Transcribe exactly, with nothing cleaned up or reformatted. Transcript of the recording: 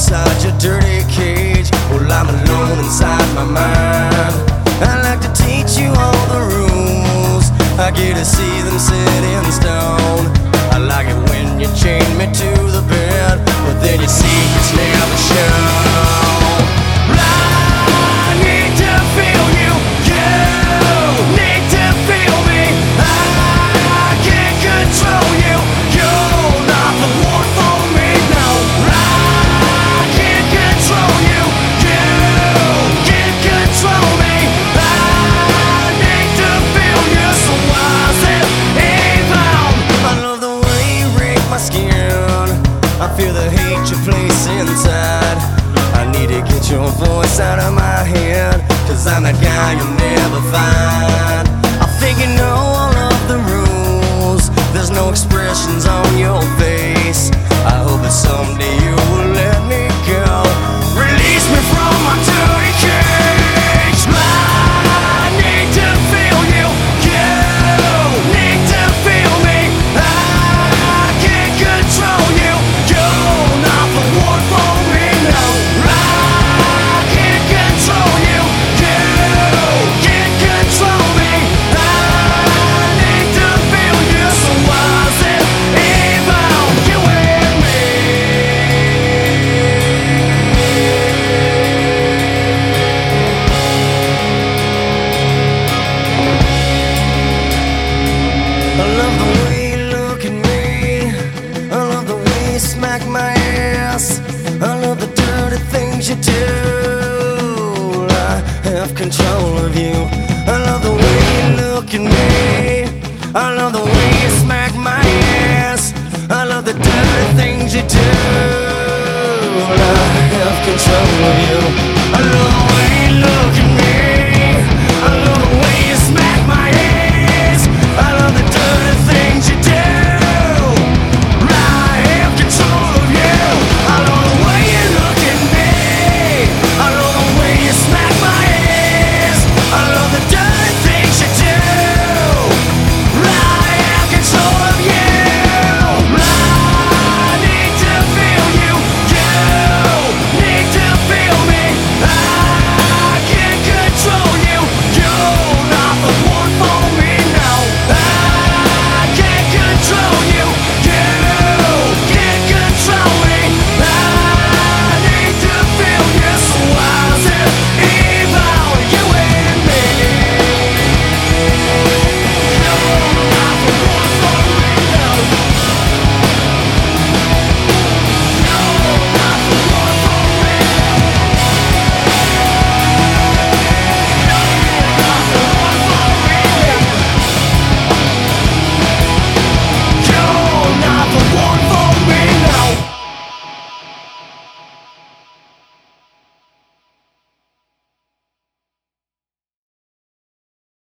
inside your dirty cage. Well, I'm alone inside my mind. I like to teach you all the rules. I get to see them set in stone. I like it when you chain me to the bed, but then your secrets never show. I need to feel you, you need to feel me. I can't control you, you're not the one for me, no. I can't control you, you can't control me. I need to feel you, so why is it even? I love the way you break my skin. I feel the hate you place inside. I need to get your voice out of my head, 'cause I'm that guy you'll never find. I think you know all of the rules. There's no expressions on your face. I hope that someday you will let me go. Release me from my dirty cage. I need to feel you, you need to feel me. I can't control you, you're not the one for me, no. I can't control you, you can't control me. I need to feel you, so why is it even you and me? I love the way you look at me. I love the way you smack my ass. I love the dirty things you do. I have control of you. I love the way you look at me. I love the way you smack my ass. I love the dirty things you do. I have control of you. I love the way you look